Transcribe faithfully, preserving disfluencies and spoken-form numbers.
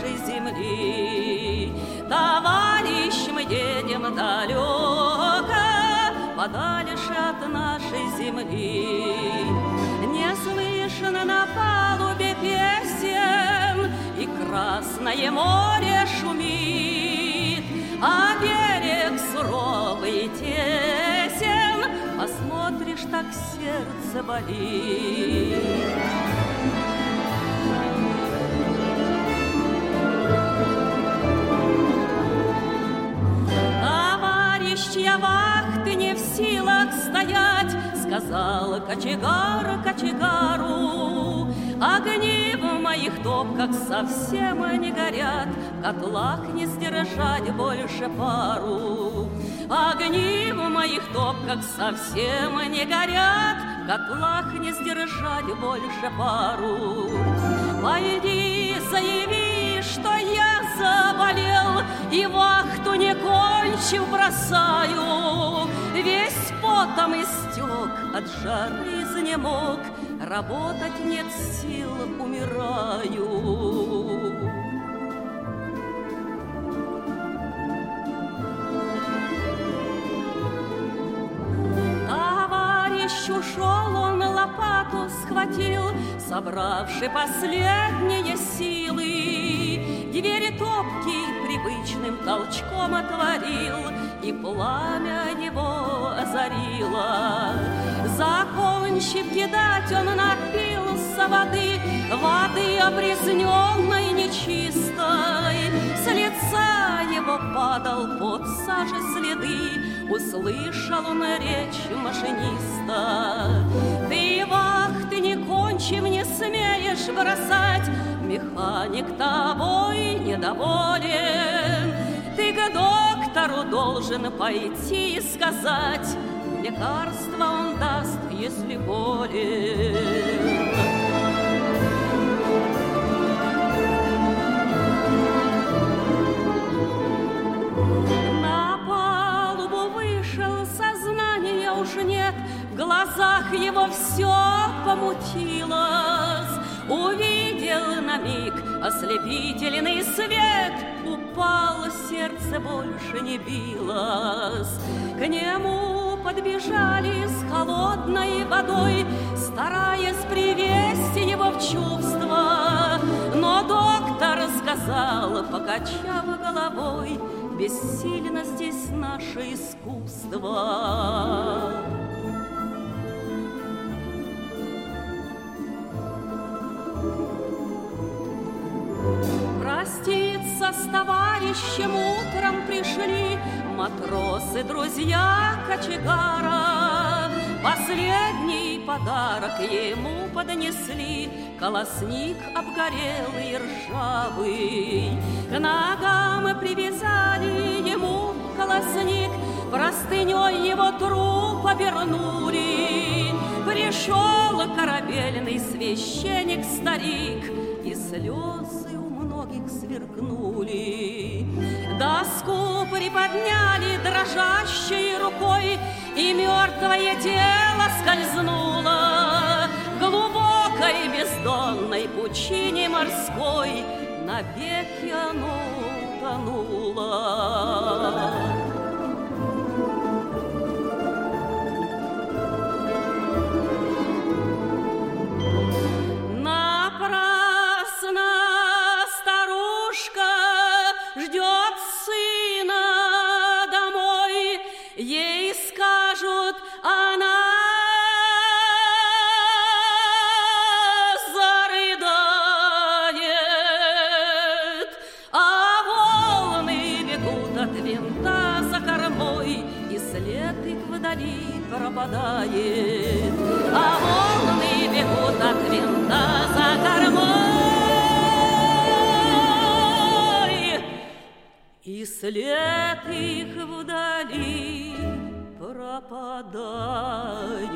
нашей земли. Товарищ, мы едем далеко, подальше от нашей земли. Не слышно на палубе песен, и Красное море шумит, а берег суровый и тесен, посмотришь, так сердце болит. Товарищья вахты не в силах стоять, сказал кочегар кочегару. Огни в моих топках совсем не горят, в котлах не сдержать больше пару. Огни в моих топках совсем не горят, в котлах не сдержать больше пару. Пойди, заяви, что я заболел, и вахту не кончив бросаю. Весь потом истек, от жары изнемог, работать нет сил, умираю. Товарищ ушел, он лопату схватил, собравши последние силы. Двери топки привычным толчком отворил, и пламя его озарило. Закончив кидать, он напился воды, воды опресненной, нечистой. С лица его падал под сажи следы, услышал он речь машиниста. Ты вахты не кончив, не смеешь бросать, механик тобой недоволен. Ты к доктору должен пойти и сказать, лекарство он даст, если болен. На палубу вышел, сознания уж нет, в глазах его все помутилось. Увидел на миг ослепительный свет, упало, сердце больше не билось. К нему подбежали с холодной водой, стараясь привести его в чувство. Но доктор сказал, покачав головой, бессильно здесь наше искусство. Проститься с товарищем утром пришли матросы, друзья кочегара. Последний подарок ему поднесли, колосник обгорелый, ржавый. К ногам привязали ему колосник, простыней его труп обернули. Пришел корабельный священник-старик, и слезы у многих сверкнули. Доску приподняли дрожащей рукой, и мертвое тело скользнуло в глубокой бездонной пучине морской. Навеки оно утонуло. Ждет сына домой, ей скажут, она зарыдает, а волны бегут от винта за кормой, и след их вдали пропадает, а волны бегут от винта за кормой, и след их вдали пропадает.